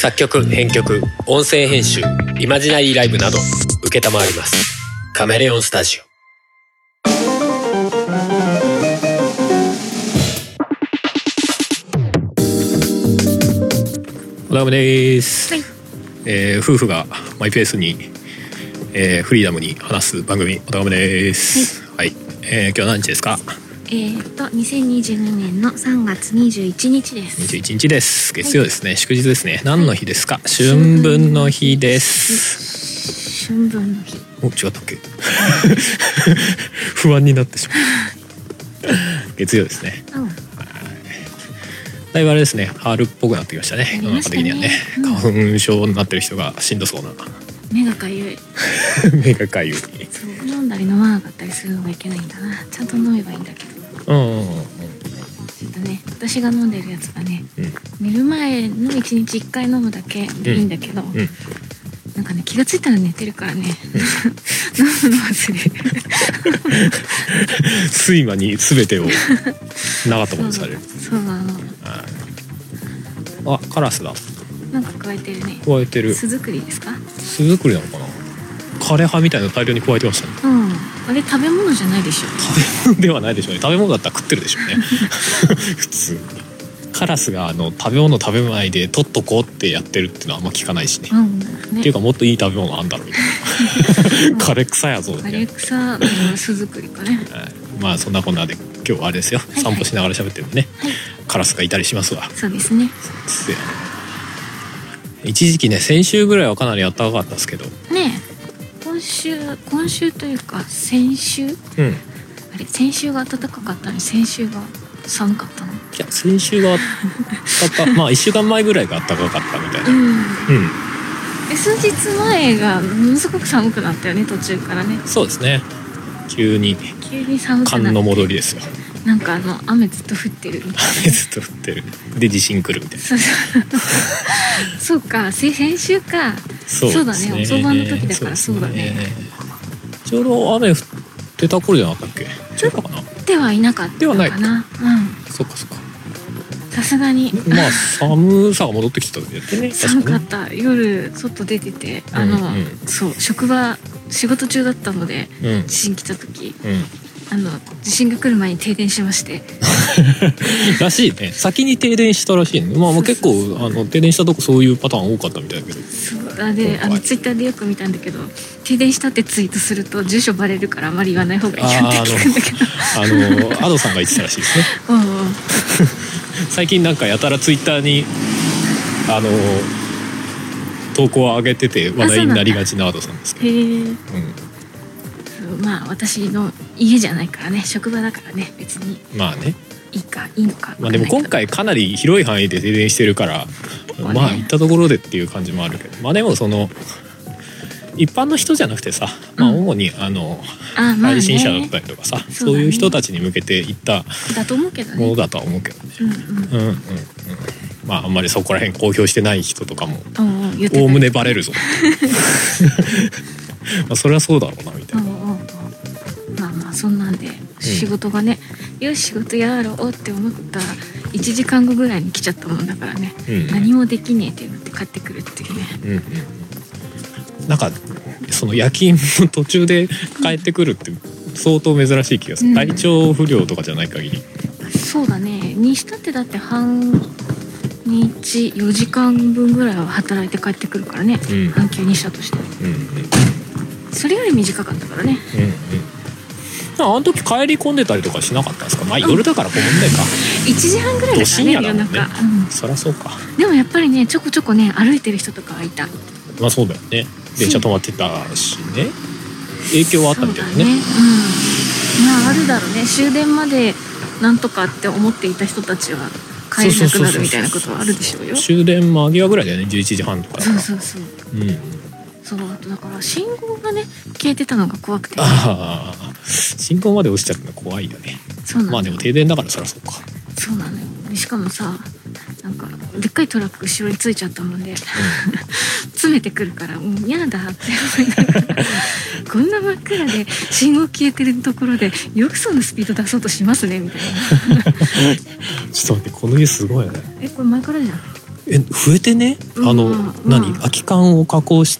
作曲編曲音声編集イマジナリーライブなど承ります。カメレオンスタジオ。おだむです、はい。夫婦がマイペースに、フリーダムに話す番組おだむです、はい。今日は何日ですか ？2022年の3月21日です。 21日です。月曜ですね、はい、祝日ですね。何の日ですか？はい、春分の日です。 春分の日。 お、違ったっけ？不安になってしまう。月曜ですね。だいぶあれですね、春っぽくなってきましたね。世の中的にはね、花粉症になってる人がしんどそうな。 目がかゆい。 目がかゆい。 そう、飲んだり飲まなかったりするのがいけないんだな。ちゃんと飲めばいいんだけど。ちょっとね、私が飲んでるやつがね、寝る前の1日1回飲むだけでいいんだけど、なんかね、気がついたら寝てるからね、飲むの忘れる。 睡魔に全てをなかったものにされる。 そうなの。 あ、カラスだ。 なんか加えてるね。 加えてる。 巣作りですか？ 巣作りなのかな。枯葉みたいなの大量に加えてましたね。 あれ食べ物じゃないでしょ。 食べ物ではないでしょうね。食べ物だったら食ってるでしょうね。普通。カラスが食べ物食べないで取っとこうってやってるっていうのはあんま聞かないしね。ね、っていうかもっといい食べ物あんだろうみたいな。枯れ草やぞみたいな。 枯れ草の巣作りかね。 まあそんなこんなで今日はあれですよ。散歩しながら喋ってるんでね。カラスがいたりしますわ。 そうですね。 一時期ね、先週ぐらいはかなり暖かかったですけど。 ねえ。今週というか先週、あれ先週が暖かかったのに先週が寒かったの。いや、先週がまあ1週間前ぐらいが暖かかったみたいな。 数日前がものすごく寒くなったよね、途中からね。 そうですね。急に寒くなって。寒の戻りですよ。 なんか雨ずっと降ってるみたいな。 雨ずっと降ってる。で地震来るみたいな。 そうか、先週か。そうだね。遅番の時だからそうだね。 ちょうど雨降ってた頃じゃなかったっけ？ちょっとかな。 ではいなかったかな。ではないかな。 そっかそっか。 さすがに。 まあ寒さが戻ってきた時だってね。 寒かった。夜外出ててそう職場仕事中だったので地震来た時。地震が来る前に停電しましてらしいね。先に停電したらしいね。まあ結構停電したとこそういうパターン多かったみたいだけど。 そうでツイッターでよく見たんだけど、停電したってツイートすると住所バレるからあまり言わない方がいいよって聞くんだけど、 アドさんが言ってたらしいですね。最近なんかやたらツイッターに投稿を上げてて話題になりがちなアドさんですけど。 まあ私の家じゃないからね、職場だからね、別にまあね、 いいのか。 まあでも今回かなり広い範囲で停電してるから、まあ行ったところでっていう感じもあるけど、まあでも一般の人じゃなくてさ、まあ主に配信者だったりとかさ、そういう人たちに向けて行ったものだとは思うけどね。まああんまりそこら辺公表してない人とかもおおむねバレるぞ。まあそれはそうだろうなみたいな。 まあそんなんで仕事がね、よし仕事やろうって思った1時間後ぐらいに来ちゃったもんだからね、何もできねえってなって帰ってくるっていうね。 なんかその夜勤の途中で帰ってくるって相当珍しい気がする。体調不良とかじゃない限り。そうだね。 にしたってだって半日4時間分ぐらいは働いて帰ってくるからね、半休にしたとして。それより短かったからね。 あの時帰り込んでたりとかしなかったんですか？まあ夜だからこう問題か。 1時半ぐらいだからね、夜中。 そりゃそうか。 でもやっぱりね、ちょこちょこね歩いてる人とかはいた。 まあそうだよね。電車止まってたしね。影響はあったみたいなね。 まああるだろうね。終電までなんとかって思っていた人たちは帰れなくなるみたいなことはあるでしょうよ。 終電間際ぐらいだよね。11時半とかだから。そう。 そうだから信号がね消えてたのが怖くて、 信号まで落ちちゃったの怖いよね。まあでも停電だからそりゃそうか。 そうなのよ。しかもさ、なんかでっかいトラック後ろについちゃったもんで、詰めてくるからもう嫌だって思いながらこんな真っ暗で信号消えてるところでよくそんなスピード出そうとしますねみたいな。 ちょっと待って、この家すごいよね。 これ前からじゃん。 増えてね、何空き缶を加工して、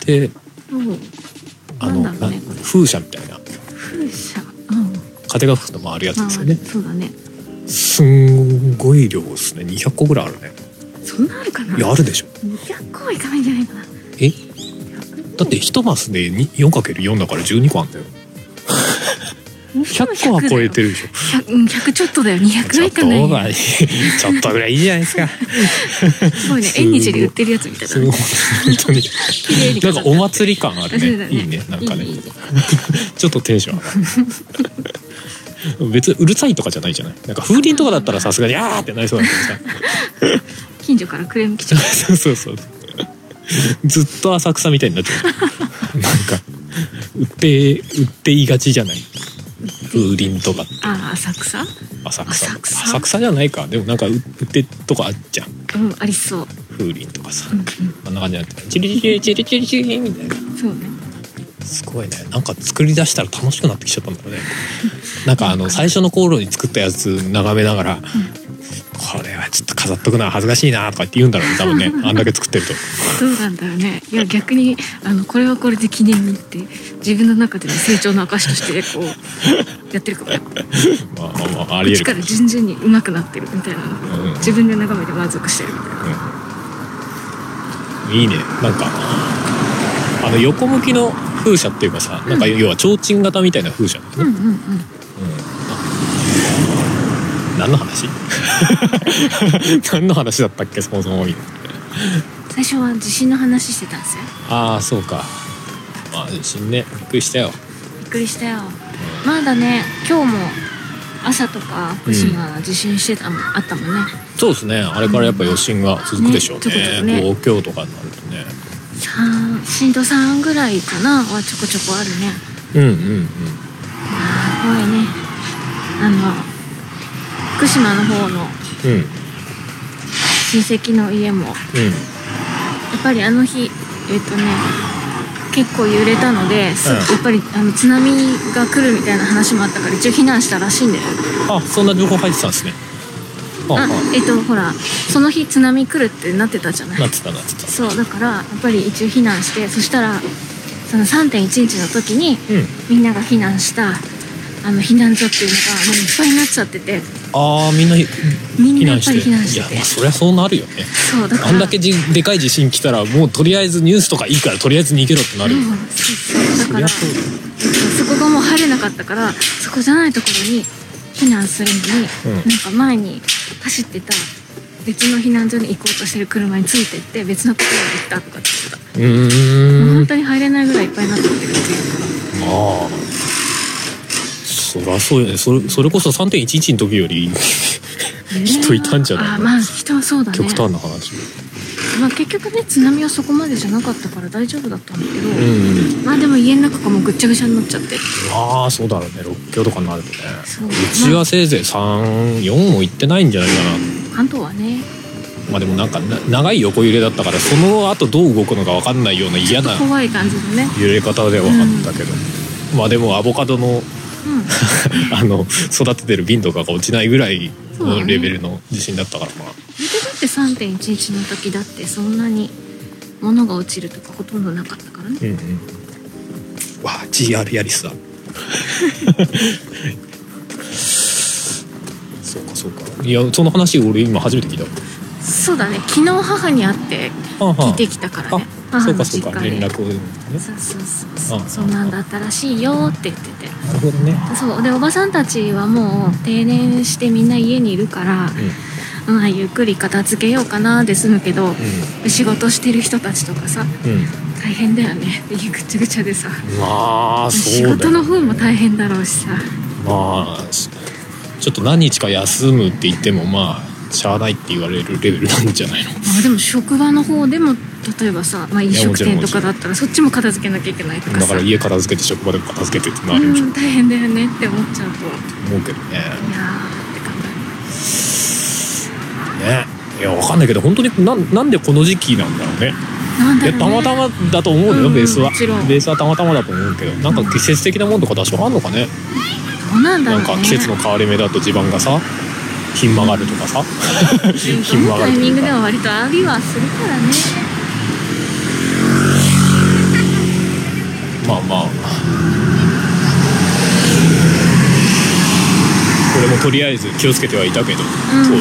風車みたいな、 風車、 風が吹くと回るやつですよね。 そうだね。 すんごい量ですね。200個ぐらいあるね。 そんなあるかな。 いや、あるでしょ。 200個はいかないんじゃないかな。 だって1マスで 4×4 だから12個あんだよ。100個は超えてるでしょ。 100ちょっとだよ。200はいかない。 ちょっとぐらいいいじゃないですか。 すごいね。縁日で売ってるやつみたいな。 すごい本当に。なんかお祭り感あるね。いいね、なんかね。ちょっとテンション上がる。別にうるさいとかじゃないじゃない。なんか風鈴とかだったらさすがにあーってなりそうだけどさ。 近所からクレーム来ちゃう。 そう。ずっと浅草みたいになっちゃう。なんか売っていがちじゃない。風鈴とかって。浅草じゃないか。でもなんか売ってとかあっちゃう。 ありそう。 風鈴とかさ、あんな感じになってチリチリチリチリチリみたいな。 そうね。 すごいね。なんか作り出したら楽しくなってきちゃったんだろうね。なんか最初の頃に作ったやつ眺めながら、これはちょっと飾っとくのは恥ずかしいなとかって言うんだろうね、多分ね。あんだけ作ってると。 どうなんだろうね。いや逆にこれはこれで記念にって自分の中での成長の証としてこうやってるかもよ。 まあありえる。 こっちから順々に上手くなってるみたいなのを、自分で眺めて満足してるみたいな。 いいね。なんか横向きの風車っていうかさ、なんか要は提灯型みたいな風車だね。何の話何の話だったっけ、そもそも。 最初は地震の話してたんですよ。 ああ、そうか。まあ地震ね、びっくりしたよ。まだね、今日も朝とか福島地震してた、あったもんね。 そうですね。あれからやっぱ余震が続くでしょうね。東京とかになるとね。 震度3ぐらいかなはちょこちょこあるね。怖いね。福島の方の親戚の家も、やっぱりあの日結構揺れたので、やっぱり津波が来るみたいな話もあったから一応避難したらしいんだよ。 あ、そんな情報入ってたんですね。 ほらその日津波来るってなってたじゃない。 なってた。 そうだからやっぱり一応避難して、そしたらその 3.11 の時に、みんなが避難した避難所っていうのがもういっぱいになっちゃってて。 ああ、みんなやっぱり避難してて。 いや、そりゃそうなるよね。 そうだからあんだけでかい地震来たらもうとりあえずニュースとかいいからとりあえず逃げろってなるよ。 そうだからそこがもう入れなかったから、そこじゃないところに避難するのに、なんか前に走ってた別の避難所に行こうとしてる車についてって別のところに行ったとかって言ってた。もう本当に入れないぐらいいっぱいになってるっていうから。 ああ、そりゃそうよね。それこそ 3.11 の時より人いたんじゃない。 まあ人はそうだね。 極端な話。 まあ結局ね、津波はそこまでじゃなかったから大丈夫だったんだけど、まあでも家の中がもうぐっちゃぐちゃになっちゃって。 ああ、そうだろうね。6強とかになるとね。うちはせいぜい3、4も行ってないんじゃないかな。 関東はね。 まあでもなんか長い横揺れだったから、その後どう動くのか分かんないような嫌な怖い感じのね揺れ方ではあったけど、まあでもアボカドの育ててる瓶とかが落ちないぐらいのレベルの地震だったから、まあ。 だって 3.11 の時だってそんなに物が落ちるとかほとんどなかったからね。 わあ、GR ヤリスだ。そうか。いや、その話俺今初めて聞いた。 そうだね。昨日母に会って聞いてきたからね。母の実家で連絡をね。 そんなんだったらしいよって言ってて。 なるほどね。 そうで、おばさんたちはもう定年してみんな家にいるから、まあゆっくり片付けようかなで済むけど、仕事してる人たちとかさ、大変だよねっていうぐちゃぐちゃでさ。 まあそうだよね。 仕事の方も大変だろうしさ。 まあちょっと何日か休むって言ってもまあしゃあないって言われるレベルなんじゃないの。 でも職場の方でも例えばさ、飲食店とかだったらそっちも片付けなきゃいけないとかさ。 だから家片付けて職場でも片付けてってなるんじゃん。 大変だよねって思っちゃうと思うけどね。いやーって考えね。いや、わかんないけど本当になんでこの時期なんだろうね。たまたまだと思うよ、ベースは。ベースはたまたまだと思うけど、なんか季節的なもんとか多少あんのかね。 どうなんだろうね。 なんか季節の変わり目だと地盤がさ、 ひん曲がるとかさひん曲がるタイミングでは割と浴びはするからね。 まあまあ俺もとりあえず気をつけてはいたけど、当時ね。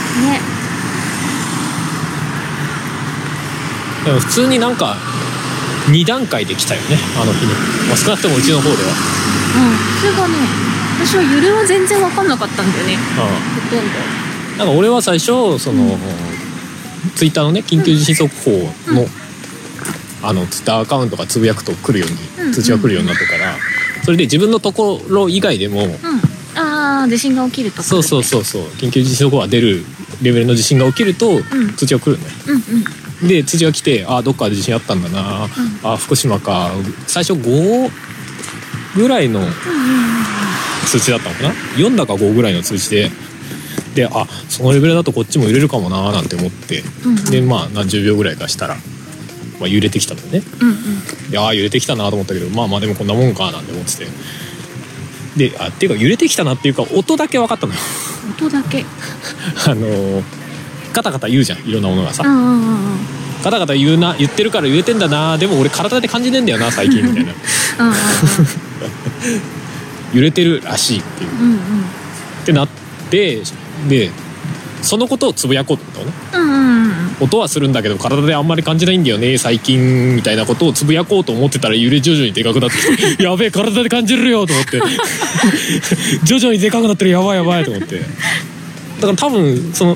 でも普通になんか2段階で来たよね、あの日ね。まあ、少なくともうちの方では。 それがね、私は揺れは全然分かんなかったんだよね。ほとんど。 なんか俺は最初その、ツイッターのね緊急地震速報の、ツイッターアカウントがつぶやくと来るように、通知が来るようになったから、それで自分のところ以外でも、 地震が起きるとか、 そう緊急地震速報が出るレベルの地震が起きると、通知が来るんだよ。で通知が来て、どっかで地震あったんだな、福島か。最初5ぐらいの通知だったのかな、4だか5ぐらいの通知で、そのレベルだとこっちも揺れるかもななんて思って、でまあ何十秒ぐらいかしたら、揺れてきたのよね。揺れてきたなと思ったけど、まあでもこんなもんかなんて思ってて、でっていうか揺れてきたなっていうか音だけ分かったのよ。 音だけカタカタ言うじゃん、いろんなものがさ。カタカタ言ってるから揺れてんだな、でも俺体で感じねえんだよな最近みたいな揺れてるらしいっていう、ってなって、でそのことをつぶやこうと思ったのね。音はするんだけど体であんまり感じないんだよね最近みたいなことをつぶやこうと思ってたら、揺れ徐々にでかくなってきてやべえ体で感じるよと思って徐々にでかくなってる、やばいやばいと思って。だから多分その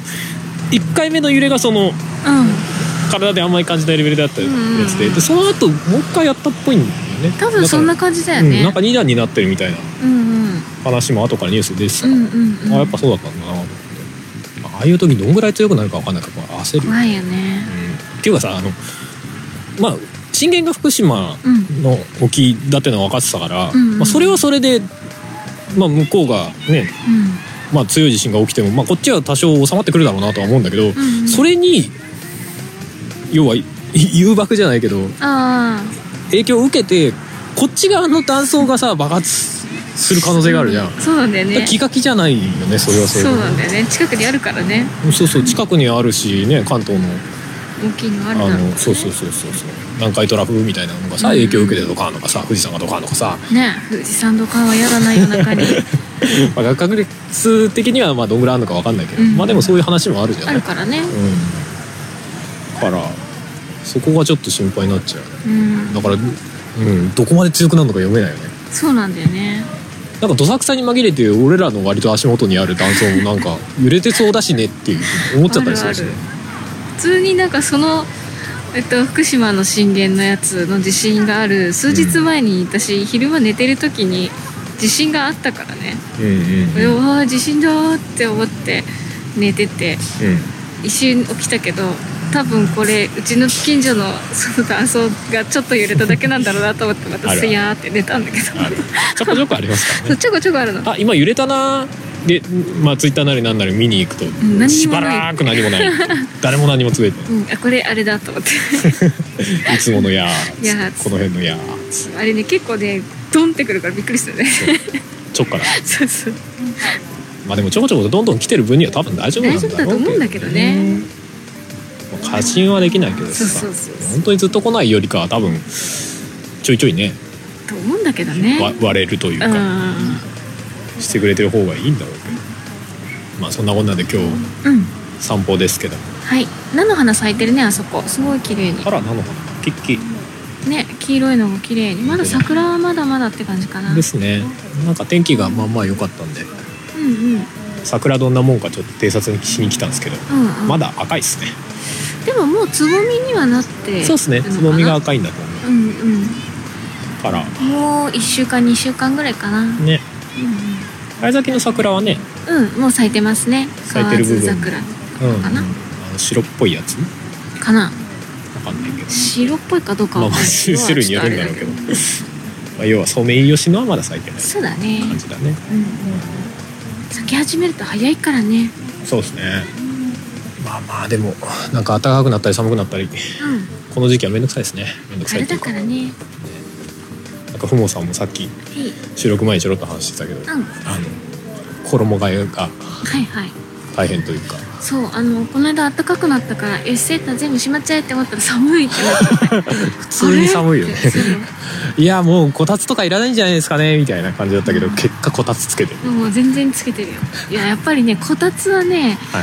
1回目の揺れがその、体であんまり感じないレベルだったやつで、でその後もう一回やったっぽいんだよね。 多分そんな感じだよね。 なんか2段になってるみたいな話も後からニュースで出てたから、やっぱそうだったんだなと思って。ああいう時どんぐらい強くなるか分かんないから焦る。 怖いよね。 っていうかさ、震源が福島の沖だってのは分かってたから、それはそれで、向こうがね、強い地震が起きても、こっちは多少収まってくるだろうなとは思うんだけど、それに要は誘爆じゃないけど影響を受けて、こっち側の断層がさ爆発する可能性があるじゃん。 そうなんだよね。 気が気じゃないよね、それはそれで。 そうなんだよね、近くにあるからね。 そう近くにあるしね、関東の大きいのあるだろうね。 そう南海トラフみたいなのがさ、影響を受けてるとかあるのかさ、富士山がとかあるのかさね。富士山とかはやらない夜中に確率的にはどんぐらいあるのか分かんないけど、でもそういう話もあるじゃない。 あるからね。 からそこがちょっと心配になっちゃう、だから、どこまで強くなるのか読めないよね。 そうなんだよね。 なんかどさくさに紛れて俺らの割と足元にある断層もなんか揺れてそうだしねっていう思っちゃったりするしね。 普通になんかその、福島の震源のやつの地震がある数日前に、私昼間寝てる時に地震があったからね。地震だって思って寝てて、一瞬起きたけど、多分これうちの近所のその断層がちょっと揺れただけなんだろうなと思って、またすやーって寝たんだけど。 ちょこちょこありますからね。 ちょこちょこあるの。 今揺れたなで、ツイッターなりなんなり見に行くとしばらく何もない誰も何もつぶえて、 これあれだと思っていつものやこの辺のやあれね、結構ねドンってくるからびっくりしたね。 ちょっからそうでもちょこちょこどんどん来てる分には多分大丈夫なんだろうけど、 大丈夫だと思うんだけどね。 過信はできないけどさ、本当にずっと来ないよりかは多分ちょいちょいねと思うんだけどね、 割れるというか、してくれてる方がいいんだろうけど、そんなこんなで今日、散歩ですけど、 菜の花咲いてるね、あそこすごい綺麗に。 菜の花キッキね、黄色いのが綺麗に。まだ桜はまだまだって感じかな。 ですね。なんか天気がまあ良かったんで、桜どんなもんかちょっと偵察にしに来たんですけど、まだ赤いですね。 でももうつぼみにはなって、 そうですね、つぼみが赤いんだと思う。からもう1週間2週間ぐらいかなね。早咲きの桜はね、 もう咲いてますね。 咲いてる部分河津桜かな、 白っぽいやつかな、 分かんないけど、 白っぽいかどうかは種類によるんだろうけど要はソメイヨシノはまだ咲いてないそうだね感じだね。 咲き始めると早いからね。 そうですね。でもなんか暖かくなったり寒くなったり、この時期はめんどくさいですね。めんどくさいっていうか、 あれだからね。 なんかふもさんもさっき収録前にちょろっと話してたけど、衣替えが大変というか。 そう、この間暖かくなったからセーター全部しまっちゃえって思ったら寒いってなって普通に寒いよねいやもうこたつとかいらないんじゃないですかねみたいな感じだったけど、結果こたつつけてる。 もう全然つけてるよ。いや、やっぱりねこたつはね、はい、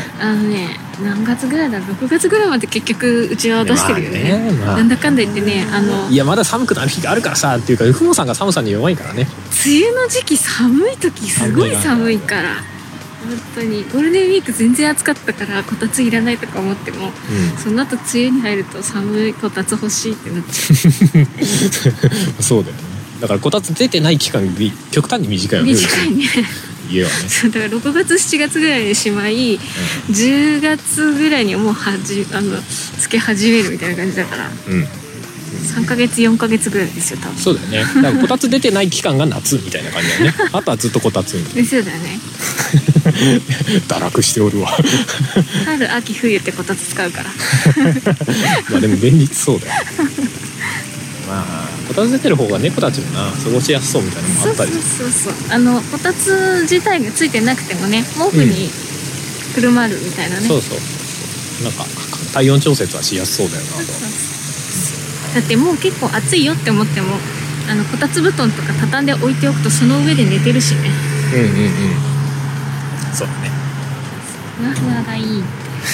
何月ぐらいだろう、6月ぐらいまで結局うちは出してるよね、なんだかんだ言ってね、 いやまだ寒くなる日があるからさっていうか、ふもさんが寒さに弱いからね。 梅雨の時期寒い時すごい寒いから、本当にゴールデンウィーク全然暑かったからこたついらないとか思っても、その後梅雨に入ると寒いこたつ欲しいってなっちゃうそうだよね。だからこたつ出てない期間極端に短いよね。 短いね家はね。 そうだから6月7月ぐらいでしまい、10月ぐらいにはもうつけ始めるみたいな感じだから、3ヶ月4ヶ月ぐらいですよ多分。 そうだよね。だからこたつ出てない期間が夏みたいな感じだよねあとはずっとこたつみたいな。 そうだよね堕落しておるわ春秋冬ってこたつ使うからまあでも現実そうだよまあこたつ出てる方が猫たちもな過ごしやすそうみたいなのもあったり。 そうこたつ自体がついてなくてもね毛布にくるまるみたいなね、 そうなんか体温調節はしやすそうだよなと。 だってもう結構暑いよって思ってもこたつ布団とか畳んで置いておくとその上で寝てるしね。 そうだね。 ふわふわがいい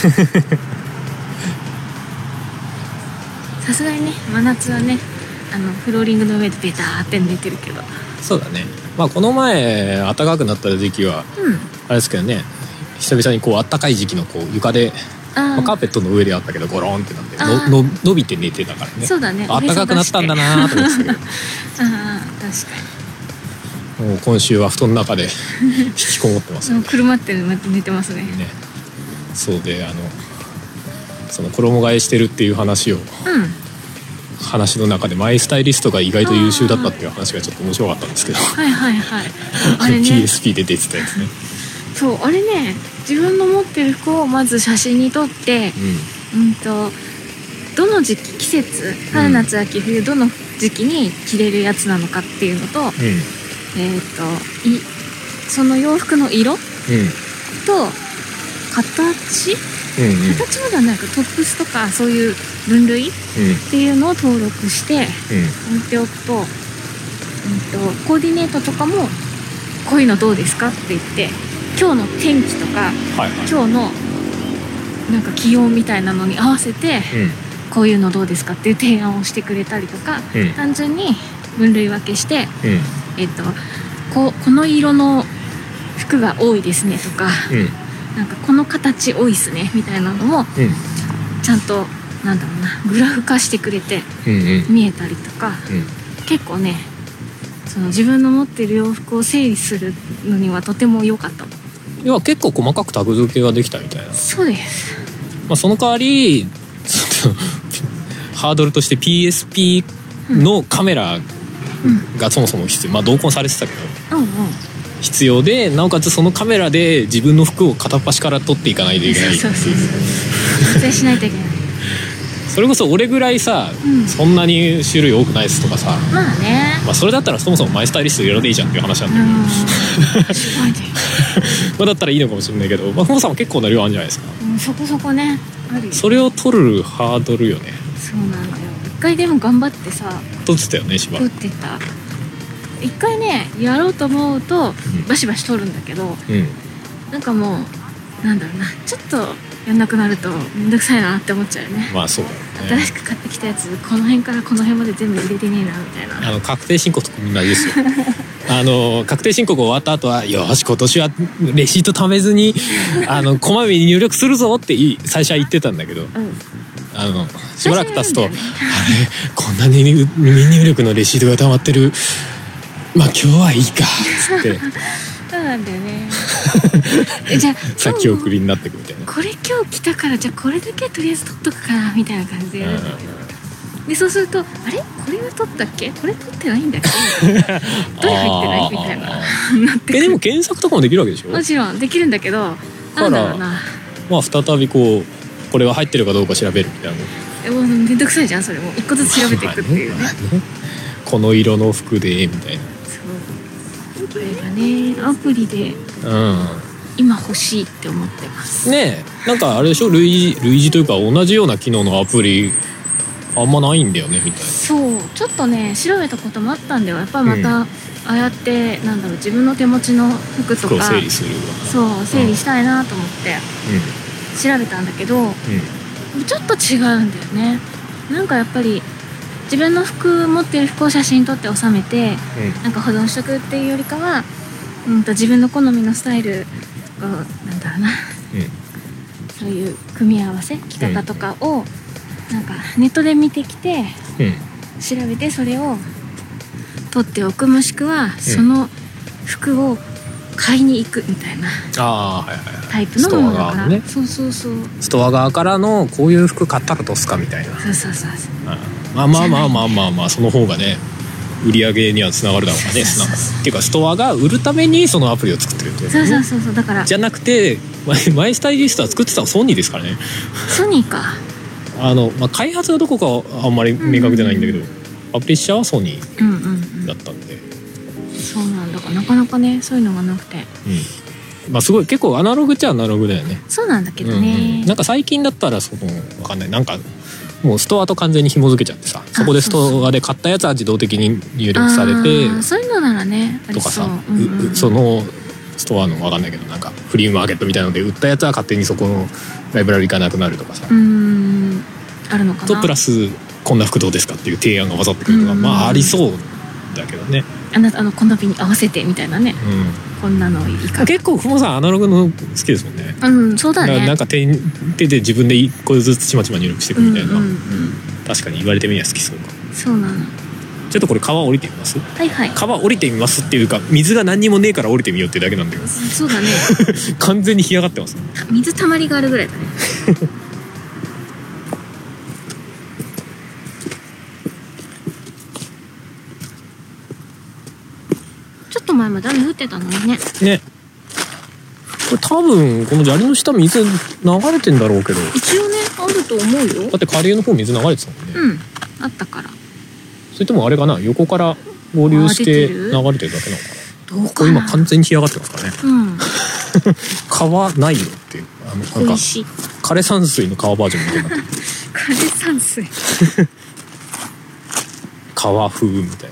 さすがにね真夏はねフローリングの上でベターって寝てるけど。 そうだね。まあこの前暖かくなった時期は、あれですけどね、久々にこう暖かい時期のこう床で、カーペットの上であったけどゴロンってなって伸びて寝てたからね。 そうだね。 暖かくなったんだなと思ってたけど確かにもう今週は布団の中で引きこもってますねくるまって寝てますね。 そうでその衣替えしてるっていう話を、話の中でマイスタイリストが意外と優秀だったっていう話がちょっと面白かったんですけどあれね PSP で出てたやつね。 そうあれね、自分の持ってる服をまず写真に撮って、どの時期季節春夏秋冬どの時期に着れるやつなのかっていうのと、その洋服の色、と形まではなんかトップスとかそういう分類っていうのを登録して置いておくと、コーディネートとかもこういうのどうですかって言って今日の天気とか、今日のなんか気温みたいなのに合わせて、こういうのどうですかっていう提案をしてくれたりとか、単純に分類分けして、この色の服が多いですねとか、なんかこの形多いっすねみたいなのも、ちゃんとなんだろうなグラフ化してくれて見えたりとか、結構ねその自分の持ってる洋服を整理するのにはとても良かった。 いや結構細かくタグ付けができたみたいな。 そうです。 その代わりハードルとして PSP のカメラがそもそも必要、同梱されてたけど、必要で、なおかつそのカメラで自分の服を片っ端から撮っていかないといけないっていう。 撮影しないといけないそれこそ俺ぐらいさ、そんなに種類多くないですとかさ、それだったらそもそもマイスタイリストやらでいいじゃんっていう話なんだけどだったらいいのかもしれないけど、ふもさんも結構な量あるんじゃないですか。 そこそこねあるよ。 それを撮るハードルよね。 そうなんだよ。一回でも頑張ってさ撮ってたよね。しばらく撮ってた。一回ねやろうと思うとバシバシ撮るんだけど、なんかもうなんだろうな、ちょっとやんなくなるとめんどくさいなって思っちゃうよね。 そうだよね。 新しく買ってきたやつこの辺からこの辺まで全部入れてねえなみたいな。 確定申告と同じですよ確定申告終わった後はよし今年はレシート貯めずにこまめに入力するぞって最初は言ってたんだけど、しばらく経つと、あれこんなに未入力のレシートが溜まってる、今日はいいかっつってそうなんだよねじゃあ先送りになってくみたいな。 これ今日来たからじゃあこれだけとりあえず取っとくかなみたいな感じでやるんだけど、でそうするとあれこれは取ったっけこれ取ってないんだっけどれ入ってないみたいななってくる。 でも検索とかもできるわけでしょ。 もちろんできるんだけど、なんだろうな、 再びこれは入ってるかどうか調べるみたいな。 もうめんどくさいじゃんそれも。一個ずつ調べていくっていうねこの色の服でみたいな。 そうこれがねアプリで今欲しいって思ってますね。なんかあれでしょ、類似というか同じような機能のアプリあんまないんだよねみたいな。 そうちょっとね調べたこともあったんだよ。やっぱまた、ああやってなんだろう、自分の手持ちの服とか整理する、 そう整理したいなと思って調べたんだけど、ちょっと違うんだよね。なんかやっぱり自分の持ってる服を写真撮って収めて、なんか保存しとくっていうよりかは、自分の好みのスタイルをなんだろうな、そういう組み合わせ着方とかをなんかネットで見てきて、調べてそれを撮っておく、もしくはその服を買いに行くみたいなタイプのものだから、そうストア側からのこういう服買ったらどうすかみたいな。 そうまあその方がね売り上げにはつながるだろうかね。っていうかストアが売るためにそのアプリを作ってるってことね。 そうだからじゃなくてマイスタイリストは作ってたのソニーですからね。 ソニーか。 開発はどこかはあんまり明確じゃないんだけど、パブリッシャーはソニーだったんで、 そうなんだからなかなかねそういうのがなくて、 すごい結構アナログっちゃアナログだよね。 そうなんだけどね、なんか最近だったらわかんない、なんかもうストアと完全に紐付けちゃってさ、そこでストアで買ったやつは自動的に入力されて、 そういうのならねとかさ、そのストアのわかんないけどなんかフリーマーケットみたいなので売ったやつは勝手にそこのライブラリがなくなるとかさ、 あるのかな。 とプラスこんな服どうですかっていう提案が混ざってくるのがありそうだけどね。 あなた好みに合わせてみたいなね、こんなのいいか。 結構ふもさんアナログの好きですもんね。 そうだね。 なんか手で自分で一個ずつちまちま入力していくみたいな、確かに言われてみれば好きそうか。 そうなの。 ちょっとこれ川降りてみます？ はい川降りてみますっていうか、水が何にもねえから降りてみようっていうだけなんだけど。 そうだね完全に干上がってます。 水たまりがあるぐらいだねちょっと前まで雨降ってたのにね。 これ多分この砂利の下水流れてんだろうけど、 一応ねあると思うよ。 だって下流の方水流れてたもんね。 あったから。 それともあれかな、横から合流して流れてるだけなのかな。ここ今完全に干上がってますからね。川ないよっていう、なんか枯山水の川バージョンみたいになってる枯山水川風みたいな。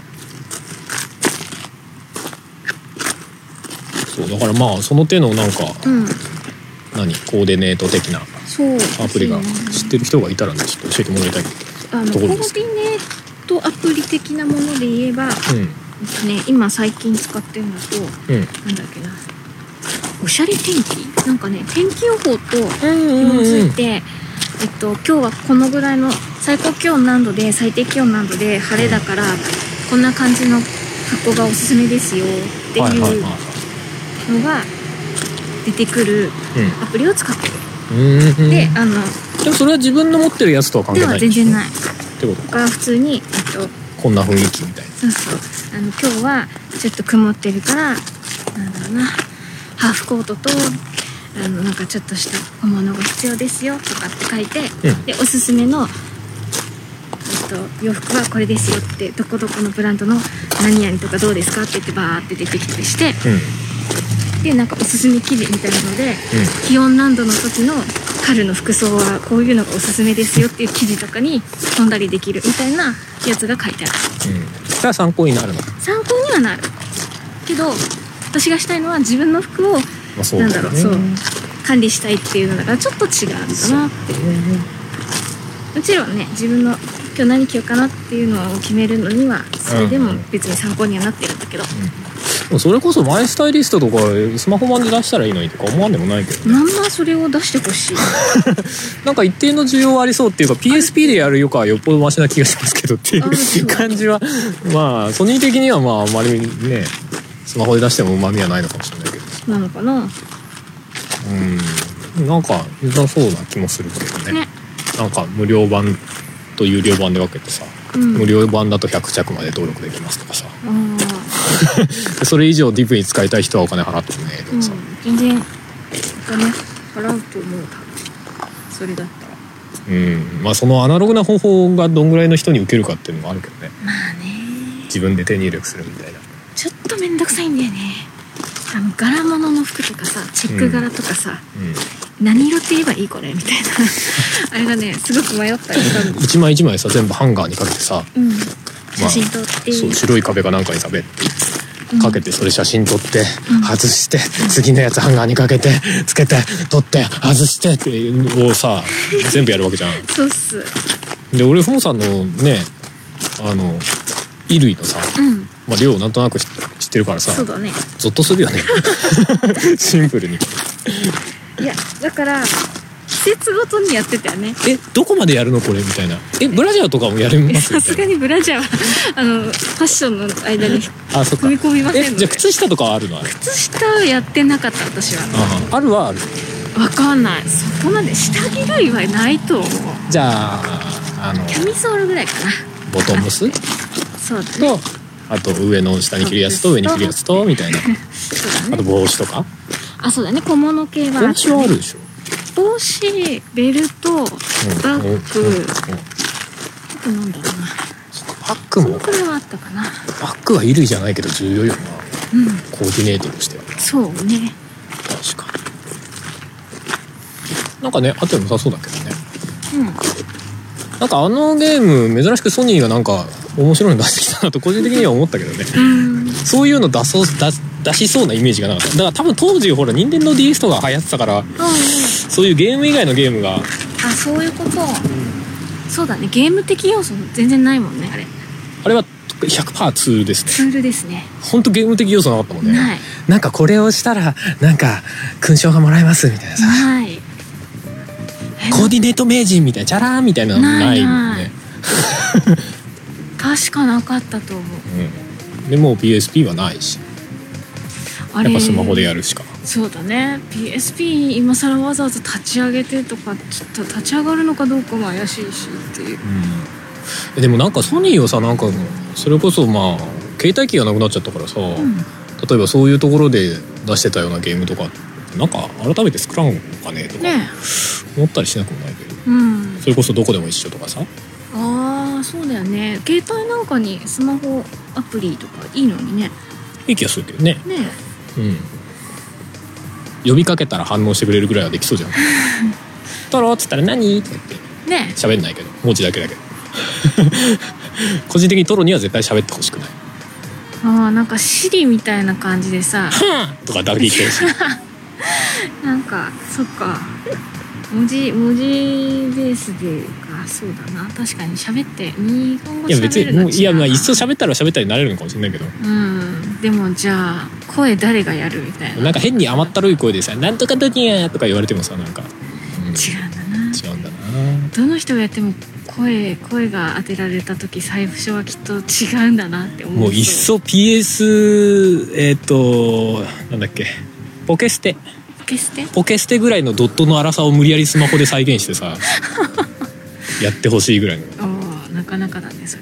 そうだからその手のなんか、コーディネート的なアプリが知ってる人がいたらね、ちょっと教えてもらいたいところです。 コーディネートアプリ的なもので言えば、今最近使ってるのと、なんだっけな、おしゃれ天気、なんかね天気予報と紐づいて、今日はこのぐらいの最高気温何度で最低気温何度で晴れだから、こんな感じの格好がおすすめですよっていうのが出てくるアプリを使ってる。でもそれは自分の持ってるやつとは関係ないでは全然ないってことか。 が普通にこんな雰囲気みたいな。 今日はちょっと曇ってるから、なんだろうな、ハーフコートとなんかちょっとした小物が必要ですよとかって書いて、でおすすめの洋服はこれですよって、どこどこのブランドの何々とかどうですかって言ってバーって出てきたりして、でなんかおすすめ記事みたいなので、気温何度の時の春の服装はこういうのがおすすめですよっていう記事とかに飛んだりできるみたいなやつが書いてある。 それは参考になるの？ 参考にはなるけど、私がしたいのは自分の服をなんだろう、管理したいっていうのだからちょっと違うんだなっていう。もちろんね、自分の今日何着ようかなっていうのを決めるのにはそれでも別に参考にはなってるんだけど、 それこそマイスタイリストとかスマホ版で出したらいいのにとか思わんでもないけどね。 それを出してほしいなんか一定の需要はありそうっていうか、 PSP でやるよかはよっぽどマシな気がしますけどっていう感じはソニー的にはあんまりね、スマホで出しても旨味はないのかもしれないけど。 なのかな。 なんか良さそうな気もするけどね。なんか無料版と有料版で分けてさ、無料版だと100着まで登録できますとかさ、それ以上ディープに使いたい人はお金払ってもねとかさ、 全然お金払うと思う。それだったらそのアナログな方法がどんぐらいの人に受けるかっていうのもあるけどね。自分で手入力するみたいな。 ちょっとめんどくさいんだよね。 柄物の服とかさ、チェック柄とかさ、何色って言えばいいこれみたいなあれがねすごく迷ったりしたんです。 一枚一枚さ全部ハンガーにかけてさ、 写真撮って、 そう白い壁かなんかにさべってかけて、それ写真撮って外して、次のやつハンガーにかけてつけて撮って外してっていうのをさ全部やるわけじゃん。 そうっす。 で俺ふもさんのね衣類のさ、量をなんとなく知ってるからさ、 そうだね、 ゾッとするよねシンプルに。 いやだから季節ごとにやってたよね。 どこまでやるのこれみたいな。ブラジャーとかもやりますさすがにブラジャーはファッションの間に踏み込みませんので。 じゃあ靴下とかあるの？あれ靴下はやってなかった私は。 あるはある。 わかんない、そこまで下着類はないと思う。じゃあキャミソールぐらいかな。 ボトムスそうだね、 とあと上の下に着るやつと上に着るやつとみたいなそうだ、ね、あと帽子とか。 そうだね、小物系は、 帽子はあるでしょ。 帽子、ベルト、バッグ、あとなんだろうな、 バッグもそのくらいはあったかな。 バッグは衣類じゃないけど重要よな、コーディネートとしては。 そうね、 確かに。なんかねあっても良さそうだけどね。なんかゲーム珍しくソニーがなんか面白いの出してきたなと個人的には思ったけどねそういうの出しそうなイメージがなかった。だから多分当時ほら任天堂 DS とか流行ってたから、そういうゲーム以外のゲームがそういうこと、そうだね、ゲーム的要素全然ないもんね。あれは 100% ツールですね。 ツールですね。 ほんとゲーム的要素なかったもんね。 ない。 なんかこれをしたらなんか勲章がもらえますみたいなさ、 ないコーディネート名人みたいなチャラーみたいなのないもんね確かなかったと思う、 でもう PSP はないし、やっぱスマホでやるしか。 そうだね、 PSP 今更わざわざ立ち上げてとかちょっと立ち上がるのかどうかも怪しいしっていう、 でもなんかソニーはさ、なんかそれこそ携帯機がなくなっちゃったからさ、例えばそういうところで出してたようなゲームとかなんか改めて作らんかねとか思ったりしなくもないけど、それこそどこでも一緒とかさ。 そうだよね、携帯なんかにスマホアプリとかいいのにね。 いい気がするけどね。呼びかけたら反応してくれるぐらいはできそうじゃんトロっつったら何とか言って喋んないけど文字だけだけど個人的にトロには絶対喋ってほしくない。 なんかシリみたいな感じでさとかだけ言ってほしいなんかそっか、文字ベースでそうだな、確かに喋って日本語喋れるの違うな。別にもういっそ喋ったら喋ったりなれるのかもしれないけど、 でもじゃあ声誰がやるみたいな、 なんか変に甘ったるい声でさ「なんとか時や」とか言われてもさ、なんか、 違うんだな。 どの人がやっても声が当てられた時最初はきっと違うんだなって思う。 もういっそ PS なんだっけ、ポケステぐらいのドットの粗さを無理やりスマホで再現してさやってほしいぐらいの。 なかなかだねそれ。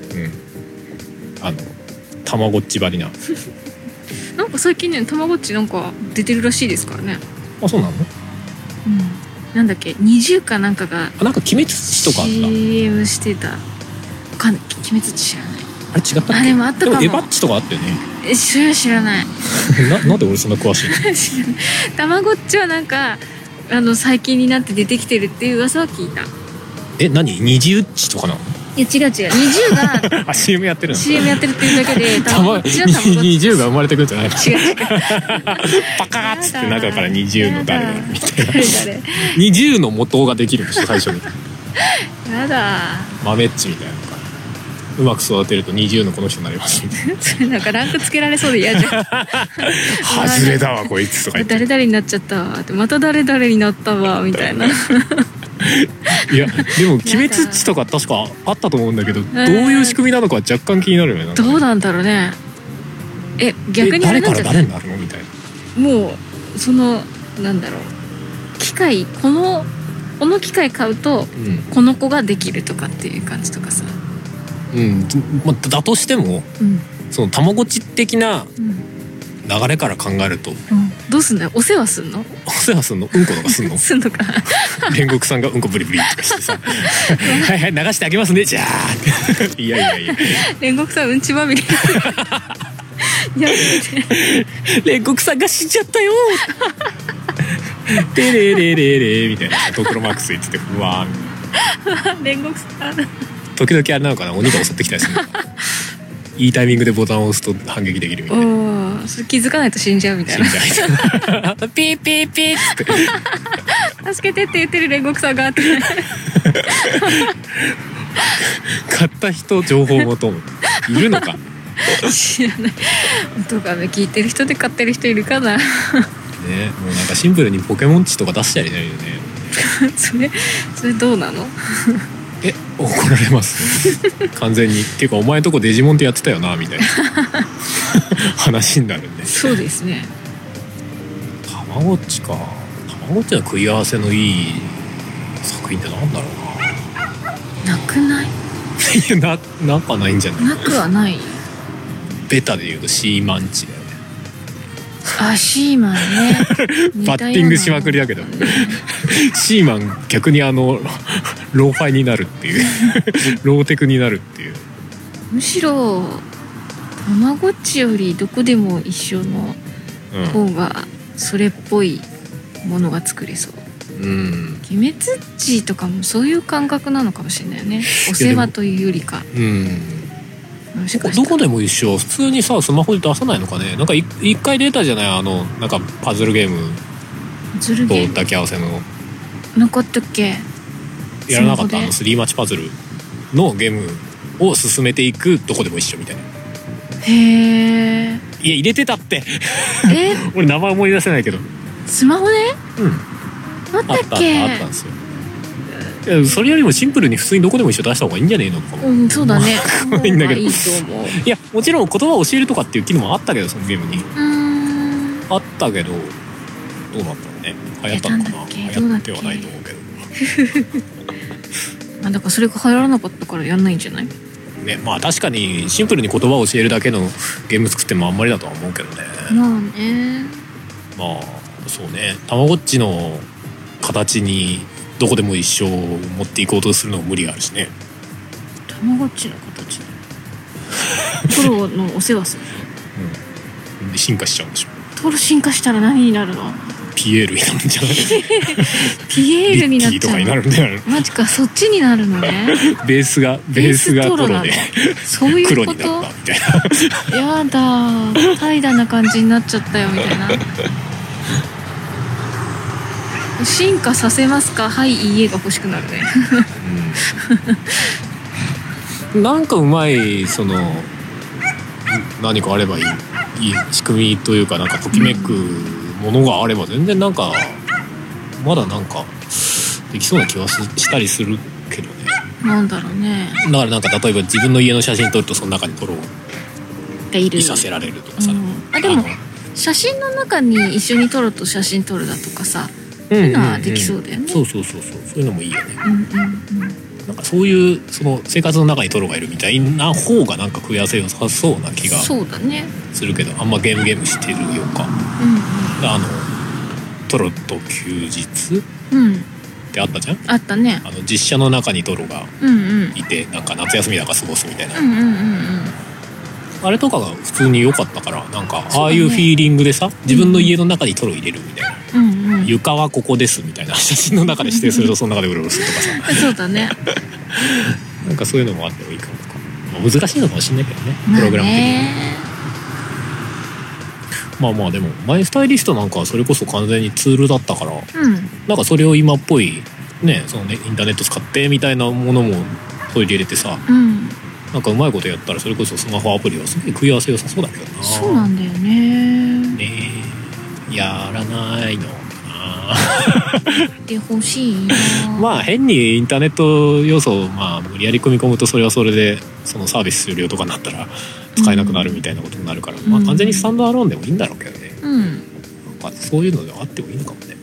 たまごっちばりななんか最近ね、たまごっちなんか出てるらしいですからね。 そうなの？ なんだっけ、20かなんかがなんか鬼滅地とかあった CM してた。わかんない、鬼滅地知らない。 あれ違ったっけ？ でもあったかも。 でもエヴァッチとかあったよね。 それは知らないなんで俺そんな詳しいの？ たまごっちはなんか最近になって出てきてるっていう噂は聞いた。 何？二十っちとかなの？ いや違う20が CM やってるの ？CM やってるっていうだけで 20が生まれてくるんじゃないの？ 違うパカーッつって中から20の誰だみたいな20の元ができるんでしょ最初に。 やだ、 豆っちみたいなのか、うまく育てると20のこの人になりますみたいなそれなんかランクつけられそうで嫌じゃん外れだわこいつとか言って誰々になっちゃったわって、また誰々になったわみたいないやでも鬼滅っちとか確かあったと思うんだけど、どういう仕組みなのか若干気になるよね。 どうなんだろうね。逆にあれなんじゃない？ 誰から誰になるのみたいな。 もうそのなんだろう、機械この機械買うと、この子ができるとかっていう感じとかさ。だとしても、そのたまごっち的な流れから考えると、どうすんだよ、お世話すんの？ お世話すんの？うんことかすんの？ すんのかな煉獄さんがうんこブリブリとかしてさはいはい流してあげますねじゃあいや煉獄さんうんちまみれやめて。 煉獄さんが死んじゃったよテレレレレみたいなドクロマックス言ってて、うわーみたいな。 煉獄さん時々あれなのかな、鬼が襲ってきたりするのかいいタイミングでボタンを押すと反撃できるみたいな。 おそれ気づかないと死んじゃうみたいな。 死んじゃうみたいなピーピーピーっつって助けてって言ってる煉獄さんがって買った人情報求むいるのか知らない。音が聞いてる人で買ってる人いるかなね。もうなんかシンプルにポケモン値とか出しちゃいないよねそれどうなの怒られます完全に。っていうかお前んとこデジモンってやってたよなみたいな話になるんで。 そうですね。 たまごっちか。たまごっちの食い合わせのいい作品ってなんだろうなくない？ いやなんかないんじゃない？ なくはない。 ベタで言うとシーマンチだよね。 あ、シーマンねバッティングしまくりだけどシーマン逆にローファイになるっていうローテクになるっていう。 むしろたまごっちよりどこでも一緒の方がそれっぽいものが作れそう。鬼滅っちとかもそういう感覚なのかもしれないよね。お世話というよりか。 どこでも一緒。普通にさスマホで出さないのかね。なんか一回出たじゃない、なんかパズルゲームと抱き合わせの。 なかったっけ？ やらなかった3マッチパズルのゲームを進めていくどこでも一緒みたいな。 へえ。 いや入れてたって俺名前思い出せないけど。スマホで？あったっけ？あったんですよ。いやそれよりもシンプルに普通にどこでも一緒出した方がいいんじゃねえのとかも。 そうだね。 いいんだけど。 いいと思う。 いやもちろん言葉を教えるとかっていう機能もあったけどそのゲームに。あったけどどうなったのね。流行ったのかな。流行ってはないと思うけど。 だからそれが流行らなかったからやんないんじゃない？ ね、まあ確かにシンプルに言葉を教えるだけのゲーム作ってもあんまりだとは思うけどね。 まあね。 まあそうね。たまごっちの形にどこでも一緒を持っていこうとするのも無理があるしね。 たまごっちの形トロのお世話するの、で進化しちゃうんでしょ。 トロ進化したら何になるの？ ピエールになるんじゃないピエールになっちゃう。 リッキーとかになるんだよ。 マジか、そっちになるのね。 ベースがトロでそういうこと？ 黒になったみたいな。 やだ怠惰な感じになっちゃったよみたいな。進化させますか？はい、いいえが欲しくなるね。 なんかうまい何かあればいい仕組みというか、なんかときめくものがあれば全然なんかまだなんかできそうな気はしたりするけどね。 なんだろうね。 だからなんか例えば自分の家の写真撮るとその中にトロをいさせられるとかさ。 でも写真の中に一緒にトロと写真撮るだとかさ、そういうのはできそうだよね。 そういうのもいいよね。なんかそういう生活の中にトロがいるみたいな方がなんか食い合わせ良さそうな気がするけど、あんまゲームしてるようか。トロと休日ってあったじゃん。あったね。実写の中にトロがいて、なんか夏休みだか過ごすみたいな。あれとかが普通に良かったから、なんかああいうフィーリングでさ、自分の家の中にトロ入れるみたいな。床はここですみたいな写真の中で指定するとその中でうろうろするとかさ。 そうだね。 なんかそういうのもあってもいいかもとか。難しいのかもしれないけどね、プログラム的に。まあでもマイスタイリストなんかはそれこそ完全にツールだったから、なんかそれを今っぽいね、インターネット使ってみたいなものも取り入れてさ、なんかうまいことやったらそれこそスマホアプリはすごい食い合わせ良さそうだけどな。 そうなんだよね。 やらないので欲しいな。 まあ変にインターネット要素を無理やり組み込むとそれはそれでそのサービス終了とかになったら使えなくなるみたいなことになるから、完全にスタンドアローンでもいいんだろうけどね。そういうのではあってもいいのかもね。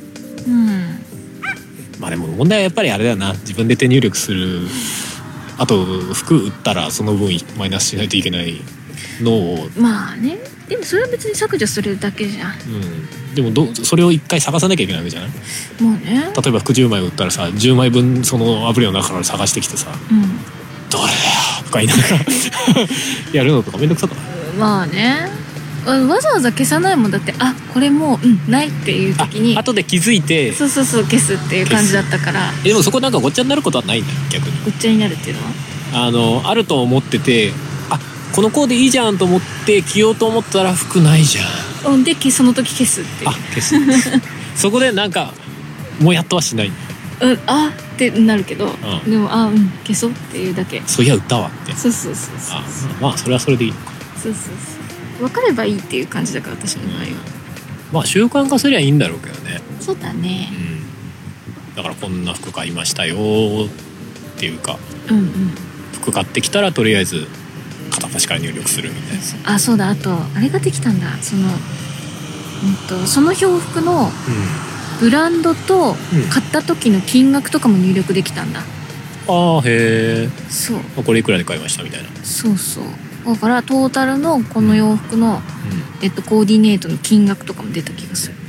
でも問題はやっぱりあれだよな、自分で手入力する、あと服売ったらその分マイナスしないといけないのを。まあね、でもそれは別に削除するだけじゃん。でもそれを一回探さなきゃいけないわけじゃない。もうね、例えば服10枚売ったらさ、10枚分そのアプリの中から探してきてさ、どれだよとか言いながらやるのとかめんどくさくない？まあね、 わざわざ消さないもんだって。あ、これもう、ないっていう時に後で気づいて、 そう消すっていう感じだったから。 でもそこなんかごっちゃになることはないんだよ逆に。 ごっちゃになるっていうのはあると思ってて、このコーデいいじゃんと思って着ようと思ったら服ないじゃん。 でその時消すっていう。 消すそこでなんかもやっとはしない。 ってなるけど、でも消そうっていうだけ。 そういや歌はって。 そうまあそれはそれでいいのか。 そう分かればいいっていう感じだから私の場合は。 まあ習慣化すりゃいいんだろうけどね。 そうだね、 だからこんな服買いましたよっていうか、服買ってきたらとりあえず片っ端から入力するみたいな。 そうだ。あとあれができたんだ。その洋服のブランドと買った時の金額とかも入力できたんだ。 へえ。 そう。 これいくらで買いましたみたいな。そうだからトータルのこの洋服の、コーディネートの金額とかも出た気がする。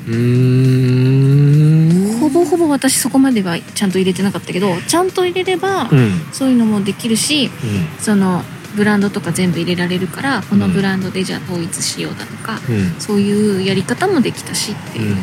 ほぼほぼ私そこまではちゃんと入れてなかったけど、ちゃんと入れれば、そういうのもできるし、そのブランドとか全部入れられるから、このブランドでじゃあ統一しようだとか、そういうやり方もできたしっていう、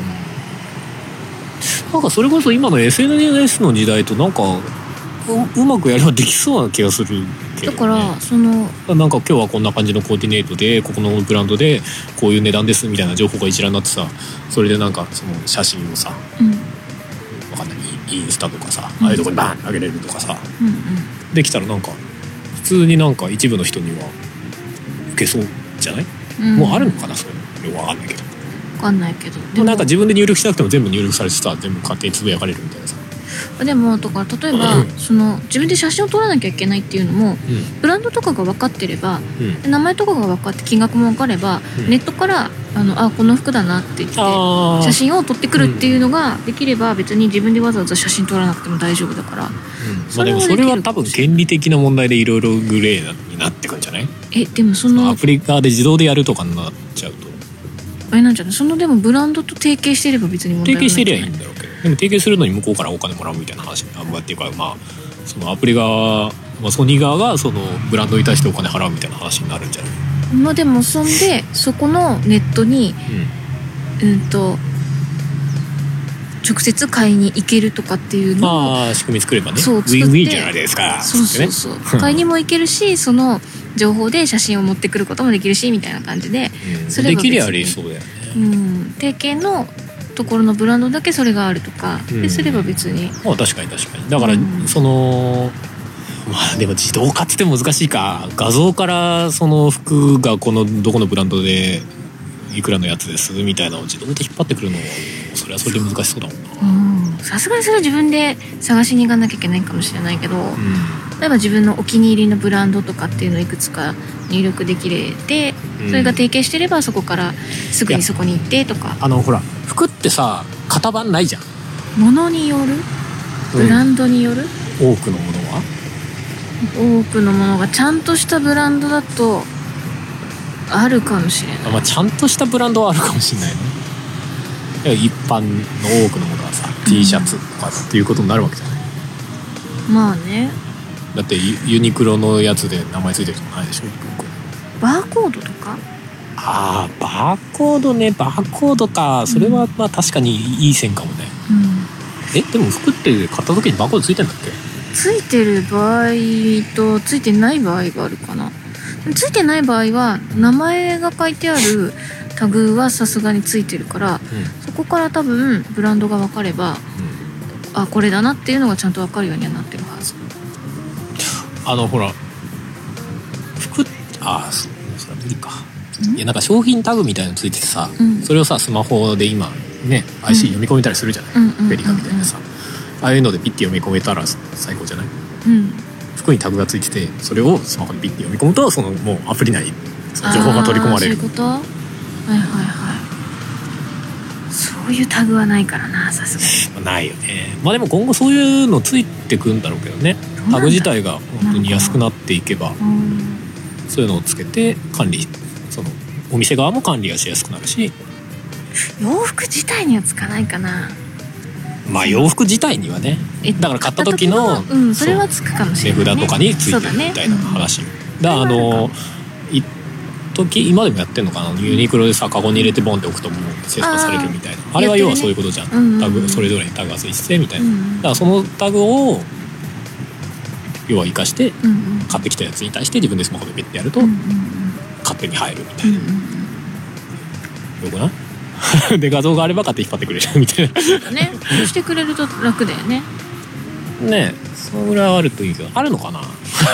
なんかそれこそ今の SNS の時代となんかうまくやればできそうな気がするけど、ね、 だからなんか今日はこんな感じのコーディネートでここのブランドでこういう値段ですみたいな情報が一覧になってさ、それでなんかその写真をさ、わかんないインスタとかさ、ああいうとこにバーン上げれるとかさ、できたらなんか普通になんか一部の人には受けそうじゃない？もうあるのかな、そういうの。わかんないけど。 分かんないけど、 でもなんか自分で入力しなくても全部入力されてさ、全部勝手につぶやかれるみたいなさ。 でもだから例えば、自分で写真を撮らなきゃいけないっていうのも、ブランドとかが分かってれば、名前とかが分かって金額も分かれば、ネットからこの服だなって言って写真を撮ってくるっていうのができれば、別に自分でわざわざ写真撮らなくても大丈夫だから、 でもそれは多分権利的な問題でいろいろグレーになってくんじゃない？ でもそのアプリ側で自動でやるとかになっちゃうとあれなんじゃない？でもブランドと提携してれば別に問題ないんじゃない？ 提携してりゃいいんだろうけど、でも提携するのに向こうからお金もらうみたいな話っていうか、そのアプリ側、ソニー側がそのブランドに対してお金払うみたいな話になるんじゃない？ でもそこのネットに、直接買いに行けるとかっていうのを仕組み作ればね、 そうウィンウィンじゃないですか。 買いにも行けるし、その情報で写真を持ってくることもできるしみたいな感じで、 それができりゃありそうだよね。 提携のところのブランドだけそれがあるとかですれば別に、 確かにだから、そのでも自動化っても難しいか。画像からその服がこのどこのブランドでいくらのやつですみたいなのを自動で引っ張ってくるのはそれはそれで難しそうだもんな。 さすがにそれは自分で探しに行かなきゃいけないかもしれないけど、例えば自分のお気に入りのブランドとかっていうのをいくつか入力できて、それが提携してればそこからすぐにそこに行ってとか。 ほら服ってさ型番ないじゃん。 物による？ブランドによる？ 多くのものは？ 多くのものがちゃんとしたブランドだとあるかもしれない。 ちゃんとしたブランドはあるかもしれないね。一般の多くのものはさ、T シャツとかっていうことになるわけじゃない。 まあね。 だってユニクロのやつで名前ついてるとかないでしょ。 バーコードとか？ バーコードね。バーコードか。それは確かにいい線かもね。でも服って買った時にバーコードついてんだっけ？ ついてる場合とついてない場合があるかな。ついてない場合は名前が書いてあるタグはさすがについてるから、そこから多分ブランドが分かれば、これだなっていうのがちゃんと分かるようにはなってるはず。 ほら服それは無理か。いやなんか商品タグみたいなのついててさ、それをさスマホで今ね IC 読み込めたりするじゃない、ベリカみたいなさ、ああいうのでピッて読み込めたら最高じゃない？服にタグがついてて、それをスマホでピッて読み込むとそのもうアプリ内に情報が取り込まれる。 そういうこと？そういうタグはないからな、さすがに。 ないよね。でも今後そういうのついてくんだろうけどね。タグ自体が本当に安くなっていけば、そういうのをつけて管理、そのお店側も管理がしやすくなるし。 洋服自体にはつかないかな。 洋服自体にはね。だから買った時のそれはつくかもしれない、 値札とかについてるみたいな話。 時今でもやってんのかな、ユニクロでさカゴに入れてボンって置くともう生産されるみたいな、あれは要はそういうことじゃん、タグそれぞれにタグがついててみたいな、だからそのタグを要は生かして買ってきたやつに対して自分でスマホでピッてやると勝手に入るみたいな、よくないで画像があれば勝手に引っ張ってくれるみたいなね、そうしてくれると楽だよね。 ねえ、それぐらいあるといいけど、あるのかな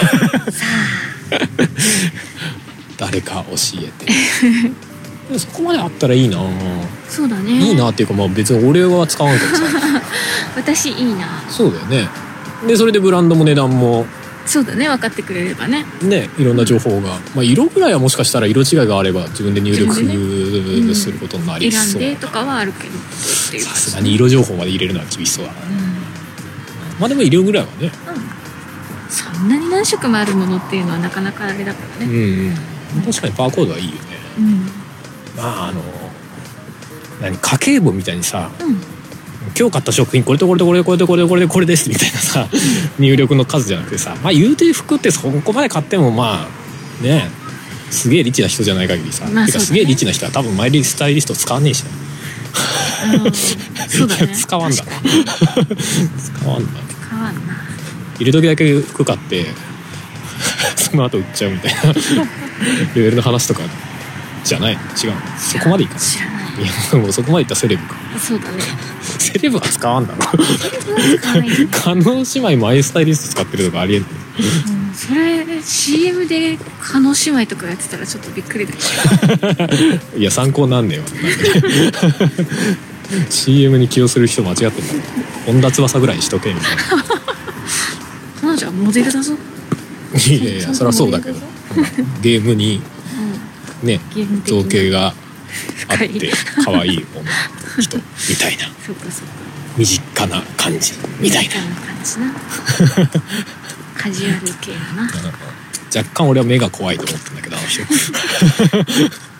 誰か教えてそこまであったらいいな。 そうだね、 いいなっていうか、まあ別に俺は使わんけどさ私いいな。 そうだよね。でそれでブランドも値段もそうだね、分かってくれればね。 ね、いろんな情報が、まあ、色ぐらいはもしかしたら色違いがあれば自分で入力することになりそう、 選んでとかはあるけど、 さすがに色情報まで入れるのは厳しそうだな、まあでも色ぐらいはね、 そんなに何色もあるものっていうのはなかなかあれだからね。 確かにバーコードはいいよね。まあ家計簿みたいにさ、今日買った食品これとこれとこれとこれとこれとこれでこれですみたいなさ入力の数じゃなくてさ、まあ言うて服ってそこまで買ってもまあね、すげえリッチな人じゃない限りさ、てかすげえリッチな人は多分マイリスタイリスト使わねえしなそうだね使わんだ使わんないる時だけ服買ってその後売っちゃうみたいなレベルの話とかじゃない、違う、そこまでいかない。 知らない。 いやもうそこまでいったらセレブか。 そうだね。 セレブは使わんだろ。 使わないよね。 加納姉妹マイスタイリスト使ってるとかありえんの。 それ CM で加納姉妹とかやってたらちょっとびっくりだけど。 いや参考なんねよ。CM に起用する人間違ってる。本田翼ぐらいにしとけみたいな。 彼女はモデルだぞ。 いやいやそりゃそうだけど、ゲームにね造形があって可愛い人みたいなそうかそうか、 身近な感じみたいな感じなカジュアル系だな。 若干俺は目が怖いと思ってんだけどあの人そうね、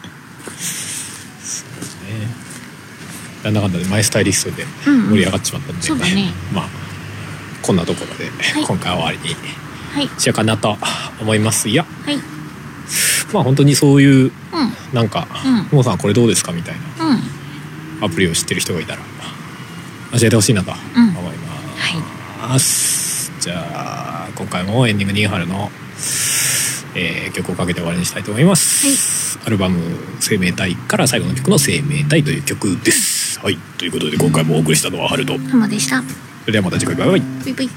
なんだかんだでマイスタイリストで盛り上がっちまったんで、 そうだね、 まあこんなところで今回は終わりにしようかなと思いますよ。まあ本当にそういうなんかもうさんこれどうですかみたいなアプリを知ってる人がいたら教えてほしいなと思います。じゃあ今回もエンディングに春の曲をかけて終わりにしたいと思います。アルバム生命体から最後の曲の生命体という曲です。はい、ということで今回もお送りしたのは春と浜でした。 それではまた次回バイバイ。 バイバイ。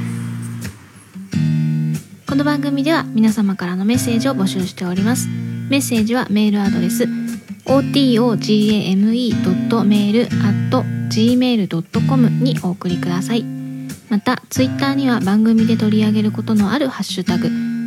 この番組では皆様からのメッセージを募集しております。メッセージはメールアドレス otogame.mail@gmail.com にお送りください。またツイッターには番組で取り上げることのあるハッシュタグ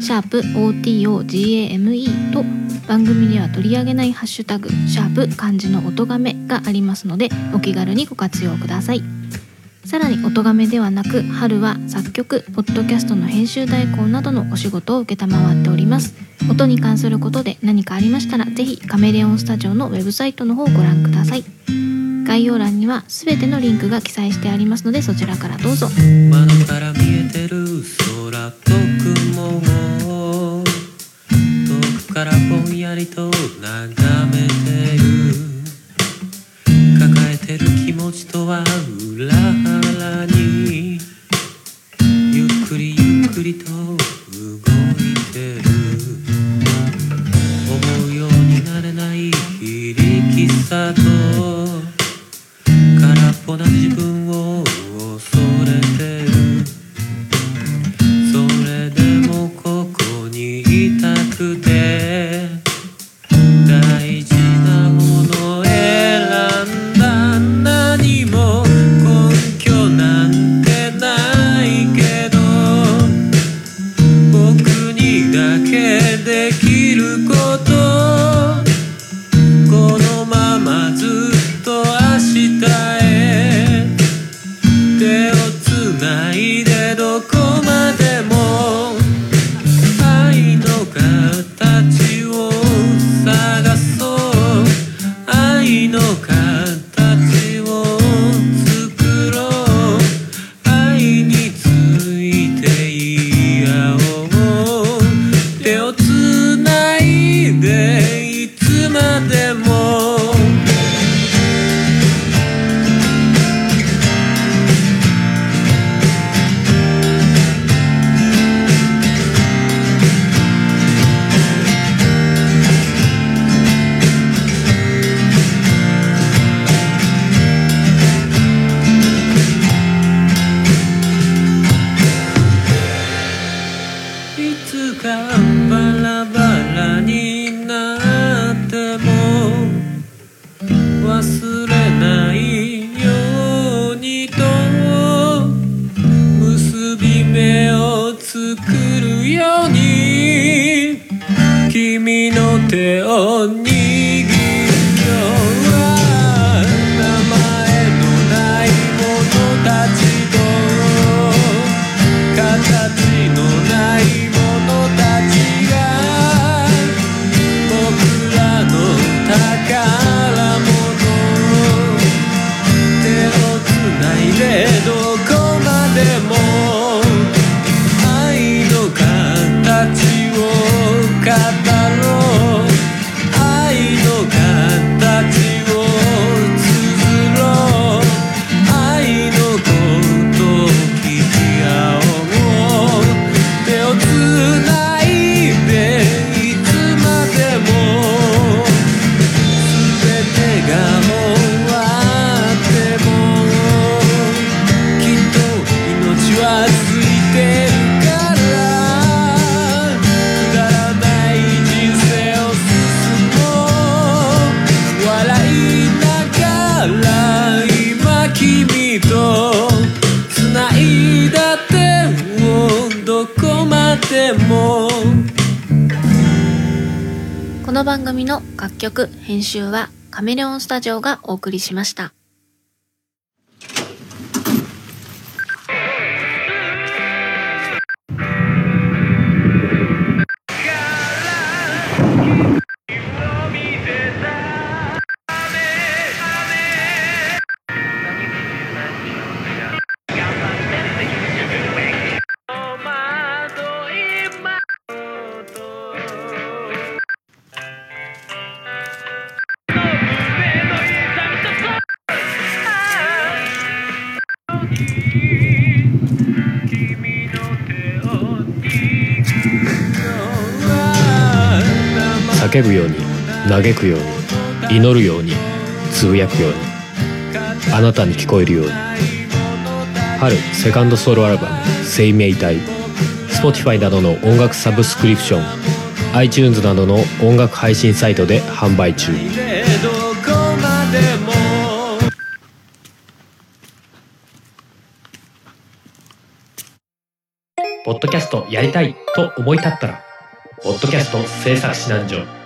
#otogame と番組では取り上げないハッシュタグ漢字の音がめがありますのでお気軽にご活用ください。さらに音がめではなく春は作曲、ポッドキャストの編集代行などのお仕事を受けたまわっております。音に関することで何かありましたらぜひカメレオンスタジオのウェブサイトの方をご覧ください。概要欄にはすべてのリンクが記載してありますのでそちらからどうぞ。 窓から見えてる空と雲を遠くからぼんやりと眺めてる。抱えてる気持ちとは裏腹にゆっくりゆっくりと動いてる。思うようになれない非力さと空っぽな自分を恐れてる。それでもここにいたくて大事なもの選んだ。何も根拠なんてないけどいつかバラバラになっても忘れないようにと結び目を作るように君の手を握る。今日は名前のない者たちと形のない者たちが僕らの宝物、手をつないでどこまでも愛の形を語ろう、愛の形を綴ろう、愛のことを聞き合おう、手をつないでいつまでも全てが終わってもきっと命はついてるからくだらない人生を進もう、笑いながら今君と繋いだ手をどこまでも。 この番組の楽曲編集はカメレオンスタジオがお送りしました。 叫ぶように嘆くように祈るようにつぶやくようにあなたに聞こえるように。春セカンドソロアルバム生命体 Spotify などの音楽サブスクリプション iTunes などの音楽配信サイトで販売中。ポッドキャストやりたいと思い立ったらポッドキャスト制作指南所